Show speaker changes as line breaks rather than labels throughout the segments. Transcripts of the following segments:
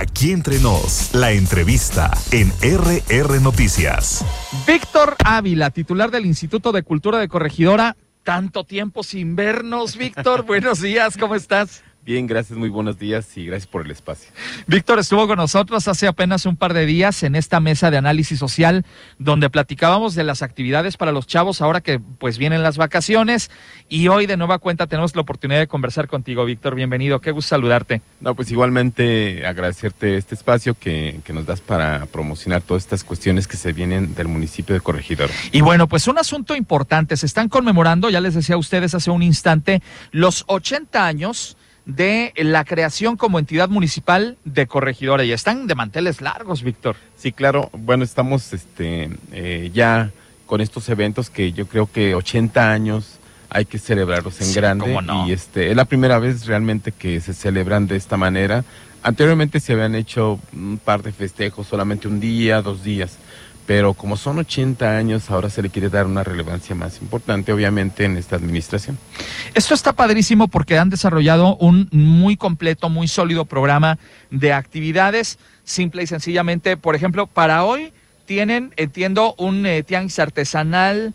Aquí entre nos, la entrevista en RR Noticias.
Víctor Ávila, titular del Instituto de Cultura de Corregidora. Tanto tiempo sin vernos, Víctor. Buenos días, ¿cómo estás?
Bien, gracias, muy buenos días y gracias por el espacio.
Víctor estuvo con nosotros hace apenas un par de días en esta mesa de análisis social donde platicábamos de las actividades para los chavos ahora que pues vienen las vacaciones, y hoy de nueva cuenta tenemos la oportunidad de conversar contigo, Víctor. Bienvenido, qué gusto saludarte.
No, pues igualmente agradecerte este espacio que nos das para promocionar todas estas cuestiones que se vienen del municipio de Corregidora.
Y bueno, pues un asunto importante, se están conmemorando, ya les decía a ustedes hace un instante, los 80 años de la creación como entidad municipal de Corregidora, y están de manteles largos, Víctor.
Sí, claro, bueno, estamos ya con estos eventos que yo creo que 80 años hay que celebrarlos en grande.
¿Cómo no?
Y es la primera vez realmente que se celebran de esta manera. Anteriormente se habían hecho un par de festejos, solamente un día, 2 días, pero como son 80 años, ahora se le quiere dar una relevancia más importante, obviamente, en esta administración.
Esto está padrísimo porque han desarrollado un muy completo, muy sólido programa de actividades, simple y sencillamente. Por ejemplo, para hoy tienen, entiendo, un tianguis artesanal,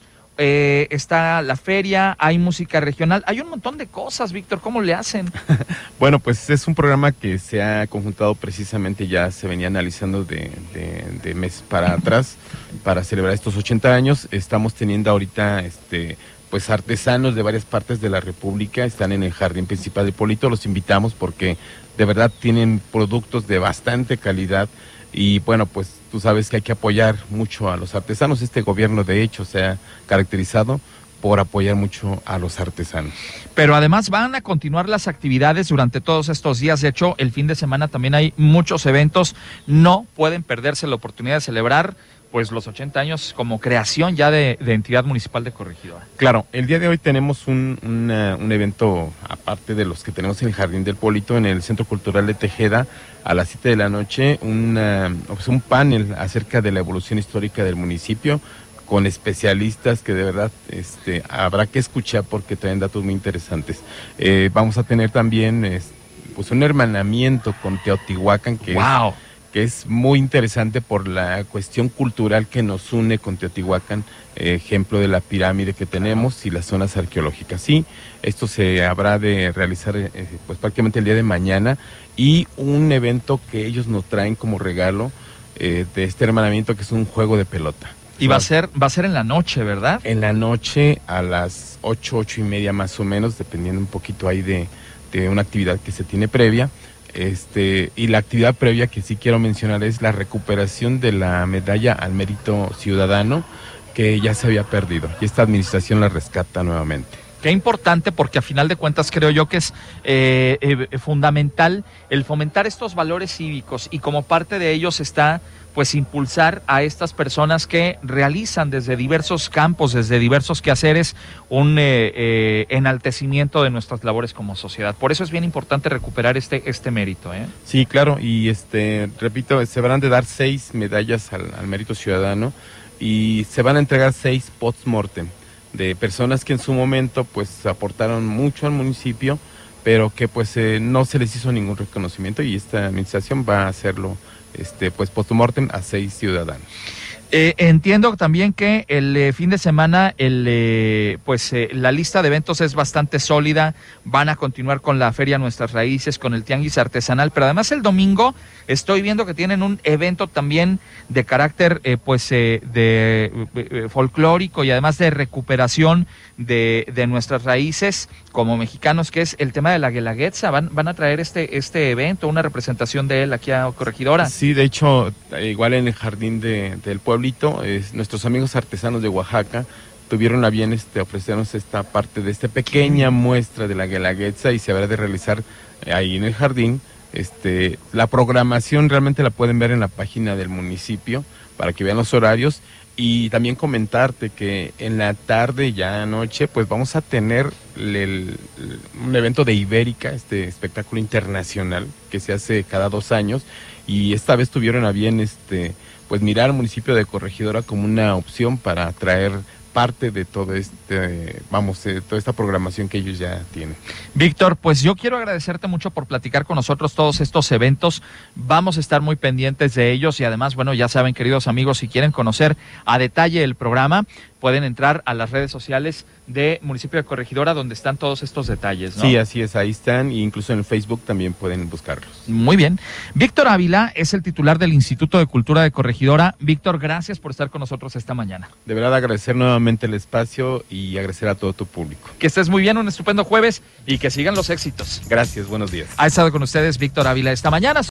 está la feria, hay música regional, hay un montón de cosas, Víctor. ¿Cómo le hacen?
Bueno, pues es un programa que se ha conjuntado precisamente, ya se venía analizando de mes para atrás para celebrar estos 80 años. Estamos teniendo ahorita pues artesanos de varias partes de la República, están en el jardín principal de Hipólito, los invitamos porque de verdad tienen productos de bastante calidad. Y bueno, pues tú sabes que hay que apoyar mucho a los artesanos. Este gobierno, de hecho, se ha caracterizado por apoyar mucho a los artesanos.
Pero además van a continuar las actividades durante todos estos días. De hecho, el fin de semana también hay muchos eventos. No pueden perderse la oportunidad de celebrar pues los 80 años como creación ya de entidad municipal de Corregidora.
Claro, el día de hoy tenemos un evento, aparte de los que tenemos en el Jardín del Hipólito, en el Centro Cultural de Tejeda, a las 7 de la noche, un panel acerca de la evolución histórica del municipio, con especialistas que de verdad habrá que escuchar porque traen datos muy interesantes. Vamos a tener también pues un hermanamiento con Teotihuacán, que
¡wow!
Que es muy interesante por la cuestión cultural que nos une con Teotihuacán, ejemplo de la pirámide que tenemos y las zonas arqueológicas. Sí, esto se habrá de realizar pues prácticamente el día de mañana, y un evento que ellos nos traen como regalo de este hermanamiento, que es un juego de pelota.
Y va a ser en la noche, ¿verdad?
En la noche a las 8:30 más o menos, dependiendo un poquito ahí de una actividad que se tiene previa. Y la actividad previa que sí quiero mencionar es la recuperación de la medalla al mérito ciudadano, que ya se había perdido, y esta administración la rescata nuevamente.
Qué importante, porque a final de cuentas creo yo que es fundamental el fomentar estos valores cívicos, y como parte de ellos está pues impulsar a estas personas que realizan desde diversos campos, desde diversos quehaceres, un enaltecimiento de nuestras labores como sociedad. Por eso es bien importante recuperar este mérito, ¿eh?
Sí, claro, y repito, se van a dar 6 medallas al mérito ciudadano, y se van a entregar 6 post-mortem de personas que en su momento pues aportaron mucho al municipio, pero que pues no se les hizo ningún reconocimiento, y esta administración va a hacerlo pues post-mortem a 6 ciudadanos.
Entiendo también que el fin de semana la lista de eventos es bastante sólida. Van a continuar con la Feria Nuestras Raíces, con el Tianguis Artesanal, pero además el domingo estoy viendo que tienen un evento también de carácter folclórico, y además de recuperación de nuestras raíces como mexicanos, que es el tema de la Guelaguetza. Van a traer este evento, una representación de él aquí a Corregidora.
Sí, de hecho, igual en el Jardín del Pueblito, nuestros amigos artesanos de Oaxaca tuvieron a bien ofrecernos esta parte de esta pequeña muestra de la Guelaguetza, y se habrá de realizar ahí en el jardín. La programación realmente la pueden ver en la página del municipio para que vean los horarios, y también comentarte que en la tarde, ya anoche, pues vamos a tener un evento de Ibérica, espectáculo internacional que se hace cada 2 años, y esta vez tuvieron a bien pues mirar al municipio de Corregidora como una opción para atraer parte de todo toda esta programación que ellos ya tienen.
Víctor, pues yo quiero agradecerte mucho por platicar con nosotros todos estos eventos. Vamos a estar muy pendientes de ellos y además, bueno, ya saben, queridos amigos, si quieren conocer a detalle el programa, pueden entrar a las redes sociales de Municipio de Corregidora, donde están todos estos detalles, ¿no?
Sí, así es, ahí están, e incluso en el Facebook también pueden buscarlos.
Muy bien. Víctor Ávila es el titular del Instituto de Cultura de Corregidora. Víctor, gracias por estar con nosotros esta mañana.
De verdad, agradecer nuevamente el espacio y agradecer a todo tu público.
Que estés muy bien, un estupendo jueves y que sigan los éxitos.
Gracias, buenos días.
Ha estado con ustedes Víctor Ávila esta mañana.